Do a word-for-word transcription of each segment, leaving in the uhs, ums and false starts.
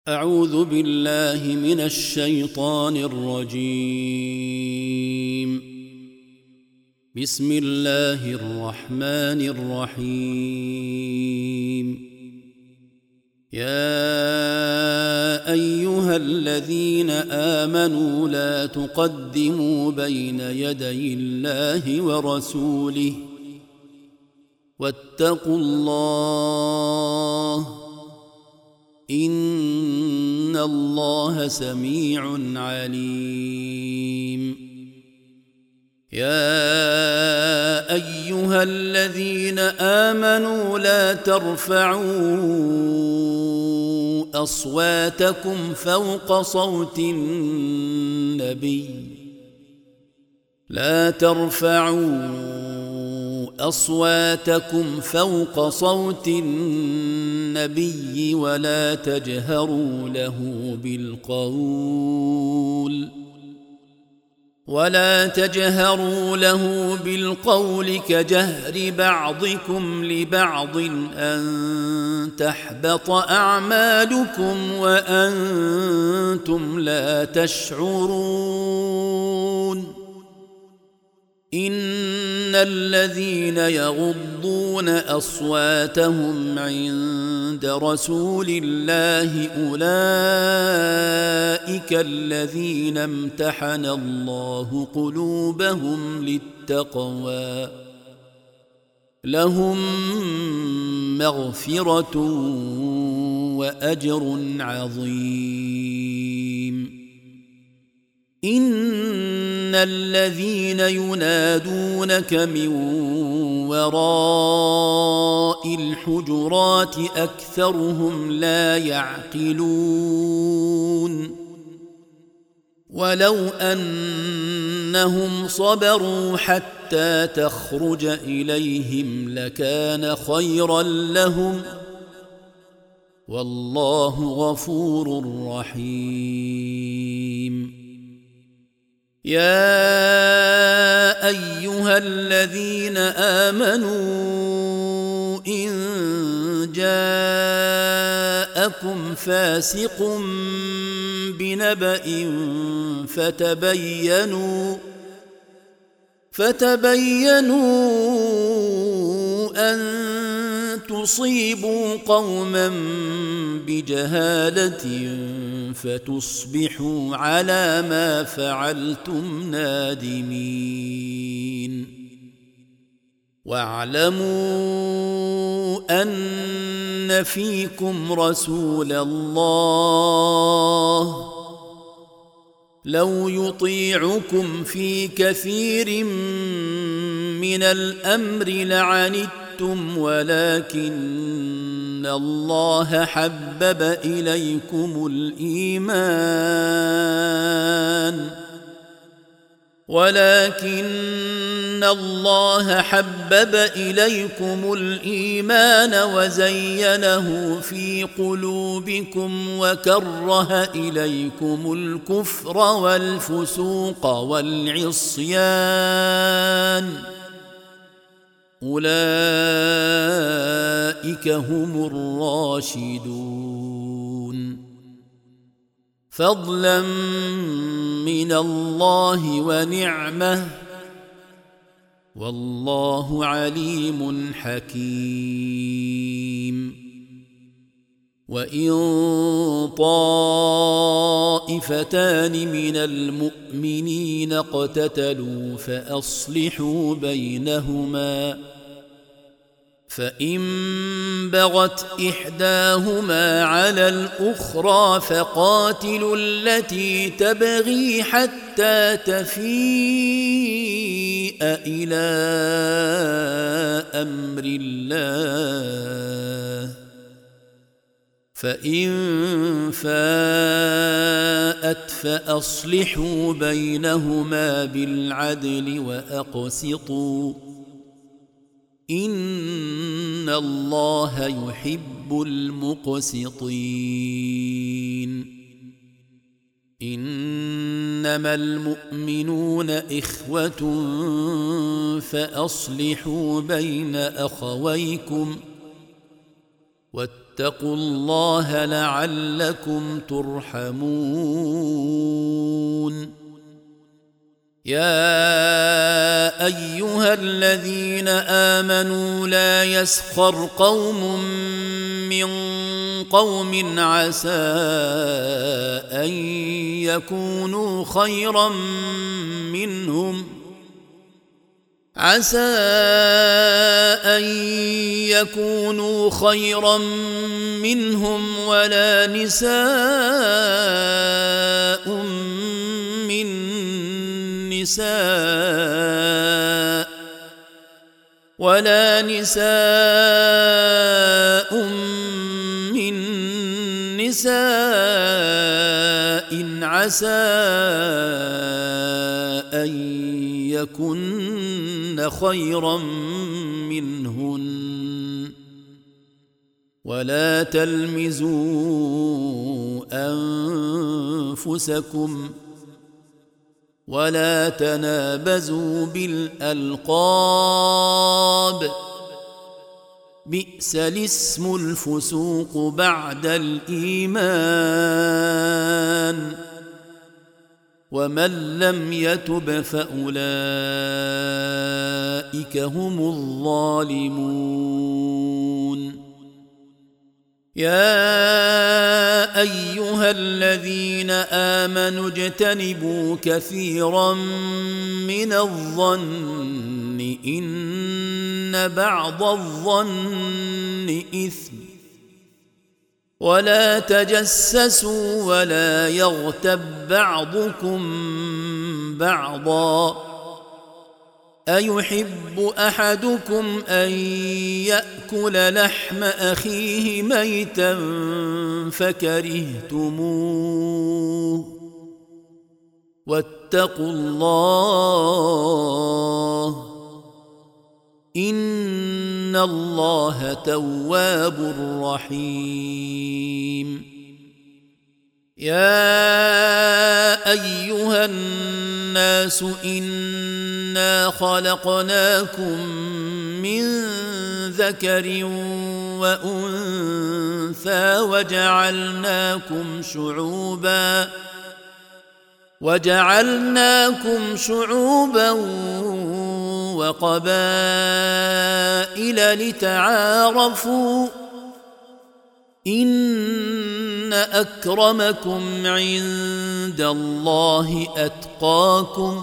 أعوذ بالله من الشيطان الرجيم. بسم الله الرحمن الرحيم. يا أيها الذين آمنوا لا تقدموا بين يدي الله ورسوله واتقوا الله إن الله سميع عليم. يا أيها الذين آمنوا لا ترفعوا أصواتكم فوق صوت النبي لا ترفعوا أصواتكم فوق صوت النبي ولا تجهروا له بالقول ولا تجهروا له بالقول كجهر بعضكم لبعض أن تحبط أعمالكم وأنتم لا تشعرون. إن الذين يغضون أصواتهم عند رسول الله أولئك الذين امتحن الله قلوبهم للتقوى لهم مغفرة وأجر عظيم. إن الذين ينادونك من وراء الحجرات أكثرهم لا يعقلون. ولو أنهم صبروا حتى تخرج إليهم لكان خيرا لهم والله غفور رحيم. يا أيها الذين آمنوا إن جاءكم فاسق بنبأ فتبينوا فتبينوا أن تصيبوا قوما بجهالة فتصبحوا على ما فعلتم نادمين. واعلموا أن فيكم رسول الله لو يطيعكم في كثير من الأمر لعنتم ولكن الله حبب إليكم الإيمان ولكن الله حبب إليكم الإيمان وزينه في قلوبكم وكره إليكم الكفر والفسوق والعصيان أولئك هم الراشدون فضلا من الله ونعمه والله عليم حكيم. وإن طائفتان من المؤمنين اقتتلوا فأصلحوا بينهما فإن بغت إحداهما على الأخرى فقاتلوا التي تبغي حتى تفيء إلى أمر الله فإن فاءت فأصلحوا بينهما بالعدل وأقسطوا إن الله يحب المقسطين. إنما المؤمنون إخوة فأصلحوا بين أخويكم واتقوا الله لعلكم ترحمون. يا أيها الذين آمنوا لا يسخر قوم من قوم عسى أن يكونوا خيرا منهم عسى أن يكونوا خيرا منهم ولا نساء من نساء ولا نساء من نساء عسى أن يكن خيرا منهن ولا تلمزوا أنفسكم ولا تنابزوا بالألقاب بئس الاسم الفسوق بعد الإيمان ومن لم يتب فأولئك هم الظالمون. يا أيها الذين آمنوا اجتنبوا كثيرا من الظن إن بعض الظن إثم ولا تجسسوا ولا يغتب بعضكم بعضا أيحب أحدكم أن يأكل لحم أخيه ميتا فكرهتموه واتقوا الله إن الله تواب رحيم. يا أيها الناس إنا خلقناكم من ذكر وأنثى وجعلناكم شعوبا وجعلناكم شعوبا وقبائل لتعارفوا إن أكرمكم عند الله أتقاكم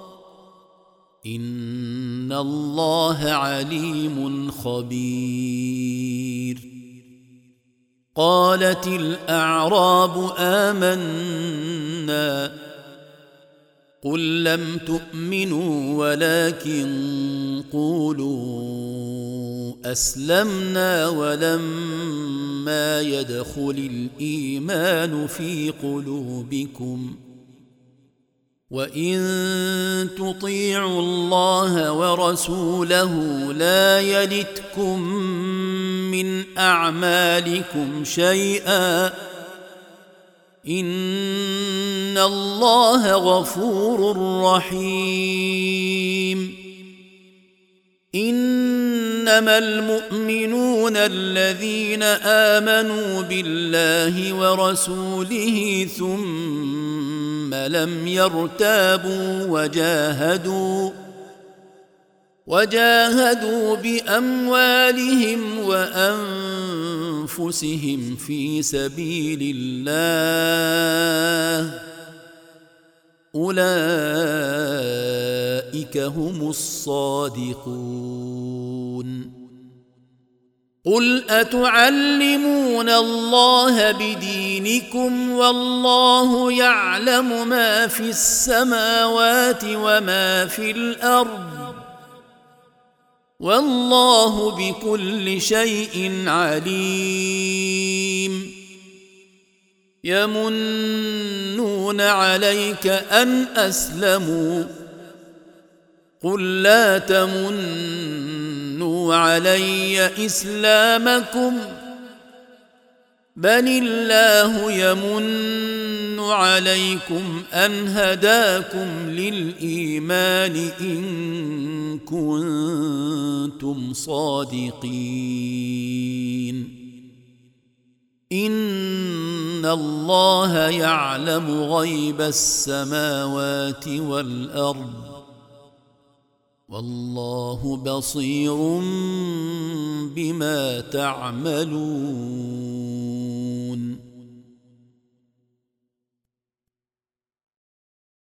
إن الله عليم خبير. قالت الأعراب آمنا قل لم تؤمنوا ولكن قولوا أسلمنا ولما يدخل الإيمان في قلوبكم وإن تطيعوا الله ورسوله لا يلتكم من أعمالكم شيئا إن الله غفور رحيم. إنما المؤمنون الذين آمنوا بالله ورسوله ثم لم يرتابوا وجاهدوا وجاهدوا بأموالهم وأنفسهم في سبيل الله أولئك هم الصادقون. قل أتعلمون الله بدينكم والله يعلم ما في السماوات وما في الأرض والله بكل شيء عليم. يمنون عليك أن أسلموا قل لا تمنوا علي إسلامكم بل الله يمن عليكم أن هداكم للإيمان إن كنتم صادقين. إن الله يعلم غيب السماوات والأرض والله بصير بما تعملون.